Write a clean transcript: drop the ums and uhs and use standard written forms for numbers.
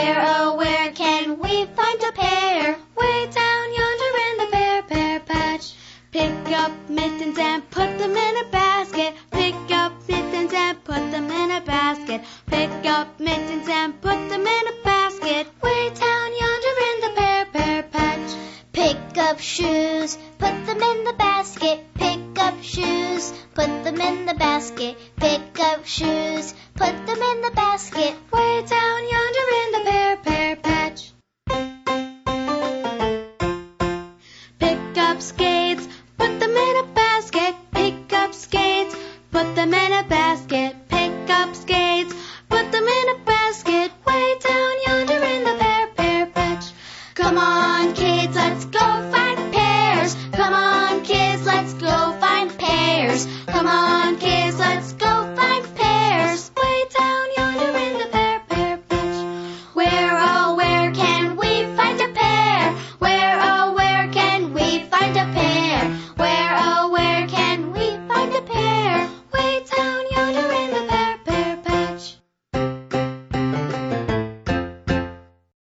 Where, oh, where can we find a pear? Way down yonder in the pear patch. Pick up mittens and put them in a basket. Pick up mittens and put them in a basket. Pick up mittens and put them in a basket. Way down yonder in the pear patch. Pick up shoes, put them in the basket. Pick up shoes, put them in the basket. Pick up shoes, put them in the basket. Way down yonder in the pear patch. Pick up